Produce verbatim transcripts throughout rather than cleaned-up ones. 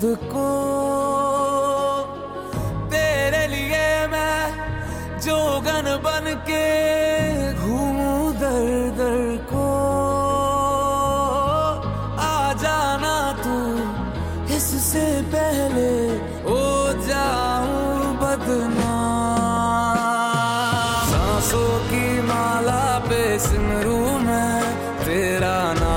खुद को। तेरे लिए मैं जोगन बन के घूमूं दर दर को। आ जाना तू इससे पहले हो जाऊं बदनाम। सांसों की माला पे सिमरूं मैं तेरा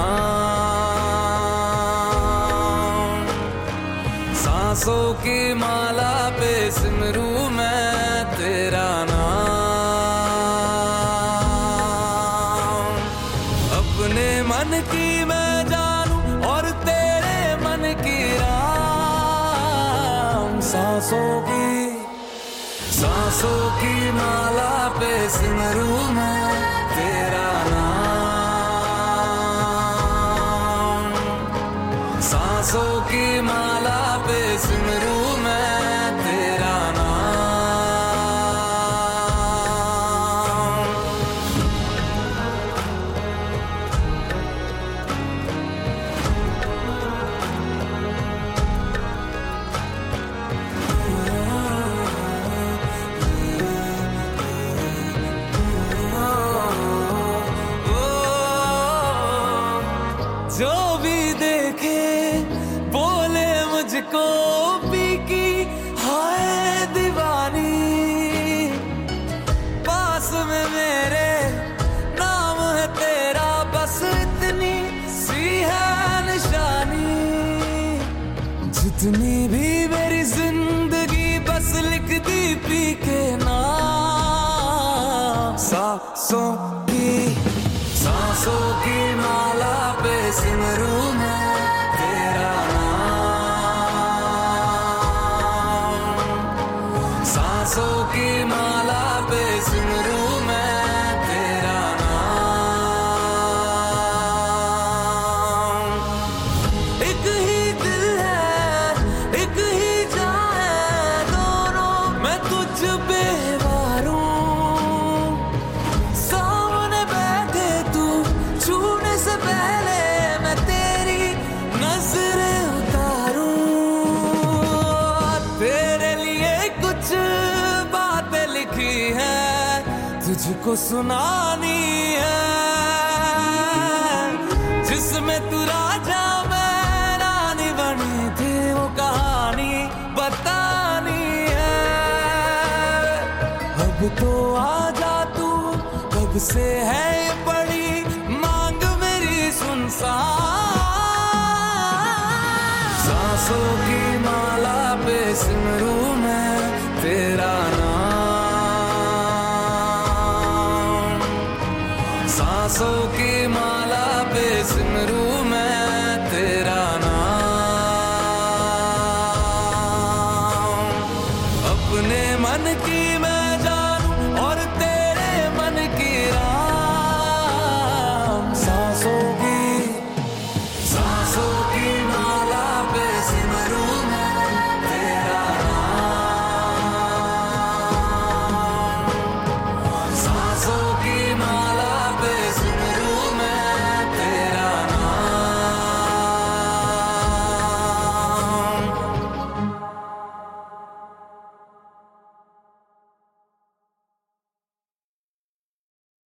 नाम। सांसों की माला पे सिमरूं मैं तेरा नाम। अपने मन की मैं जानूं और तेरे मन की राम। सांसों की सांसों की माला पे सिमरूं मैं तेरा नाम। सांसों की माला पे सिमरूं मैं तेरा नाम। जो भी देखे बोले मुझको पी की हाय दीवानी। पास में मेरे नाम है तेरा, बस इतनी सी है निशानी। जितनी भी मेरी जिंदगी बस लिख दी पी के नाम। सांसों की सांसों की माला पे सिमरूं मैं तेरा नाम। सांसों की माला पे सिमरूं मैं तेरा नाम। एक ही दिल है एक ही जान है दोनों, मैं तुझ पे वारूं। सामने बैठे तू छूने से पहले मैं तेरी नजरें उतारूं। तेरे लिए कुछ बातें लिखी है तुझको सुनानी है, जिसमें तू राजा मैं रानी बनी थी वो कहानी बतानी है। अब तो आजा तू, कब से है ये पड़ी मांग मेरी सुनसान। सांसों की माला पे सिमरूं मैं तेरा नाम। सांसों की माला पे सिमरूं मैं तेरा नाम। अपने मन की मैं